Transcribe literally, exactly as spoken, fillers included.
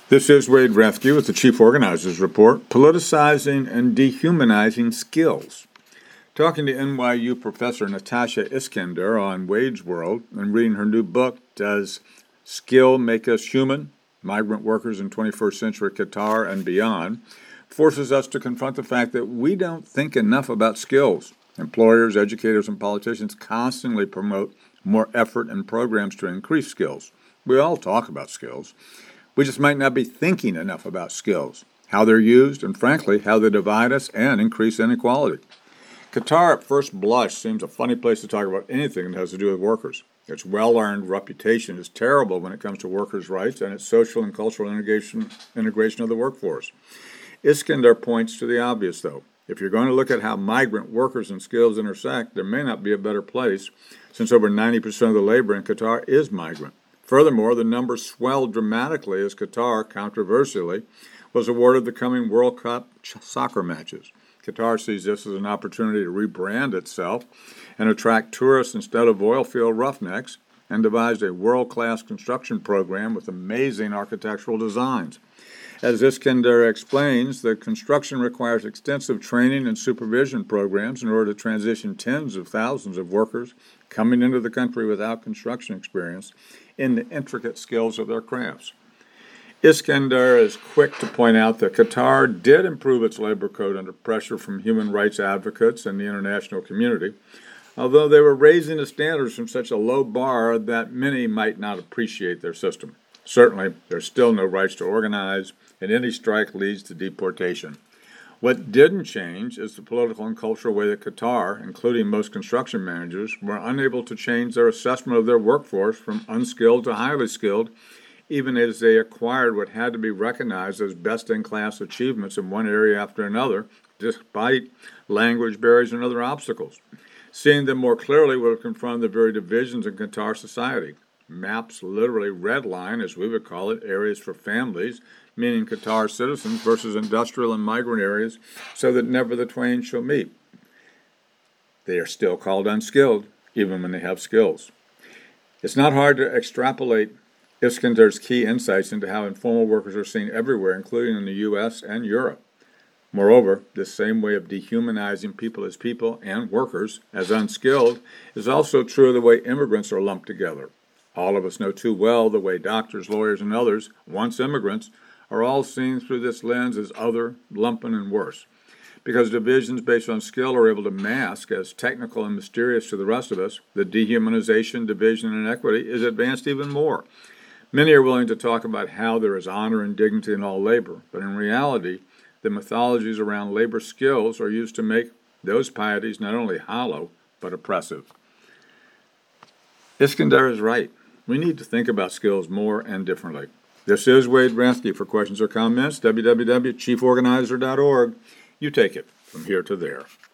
This is Wade Rathke with the Chief Organizers Report, Politicizing and Dehumanizing Skills. Talking to N Y U professor Natasha Iskander on Wade's World and reading her new book, Does Skill Make Us Human? Migrant Workers in twenty-first Century Qatar and Beyond, forces us to confront the fact that we don't think enough about skills. Employers, educators, and politicians constantly promote more effort and programs to increase skills. We all talk about skills. We just might not be thinking enough about skills, how they're used, and frankly, how they divide us and increase inequality. Qatar at first blush seems a funny place to talk about anything that has to do with workers. Its well-earned reputation is terrible when it comes to workers' rights and its social and cultural integration, integration of the workforce. Iskander points to the obvious, though. If you're going to look at how migrant workers and skills intersect, there may not be a better place, since over ninety percent of the labor in Qatar is migrant. Furthermore, the numbers swelled dramatically as Qatar, controversially, was awarded the coming World Cup soccer matches. Qatar sees this as an opportunity to rebrand itself and attract tourists instead of oilfield roughnecks, and devised a world-class construction program with amazing architectural designs. As Iskander explains, the construction requires extensive training and supervision programs in order to transition tens of thousands of workers coming into the country without construction experience in the intricate skills of their crafts. Iskander is quick to point out that Qatar did improve its labor code under pressure from human rights advocates and the international community, although they were raising the standards from such a low bar that many might not appreciate their system. Certainly, there's still no rights to organize, and any strike leads to deportation. What didn't change is the political and cultural way that Qatar, including most construction managers, were unable to change their assessment of their workforce from unskilled to highly skilled, even as they acquired what had to be recognized as best-in-class achievements in one area after another, despite language barriers and other obstacles. Seeing them more clearly would have confronted the very divisions in Qatar society. Maps literally redline, as we would call it, areas for families, meaning Qatar citizens versus industrial and migrant areas, so that never the twain shall meet. They are still called unskilled, even when they have skills. It's not hard to extrapolate Iskander's key insights into how informal workers are seen everywhere, including in the U S and Europe. Moreover, this same way of dehumanizing people as people and workers as unskilled is also true of the way immigrants are lumped together. All of us know too well the way doctors, lawyers, and others, once immigrants, are all seen through this lens as other, lumpen, and worse. Because divisions based on skill are able to mask as technical and mysterious to the rest of us, the dehumanization, division, and inequity is advanced even more. Many are willing to talk about how there is honor and dignity in all labor, but in reality, the mythologies around labor skills are used to make those pieties not only hollow, but oppressive. Iskander is right. We need to think about skills more and differently. This is Wade Rathke. For questions or comments, w w w dot chief organizer dot org. You take it from here to there.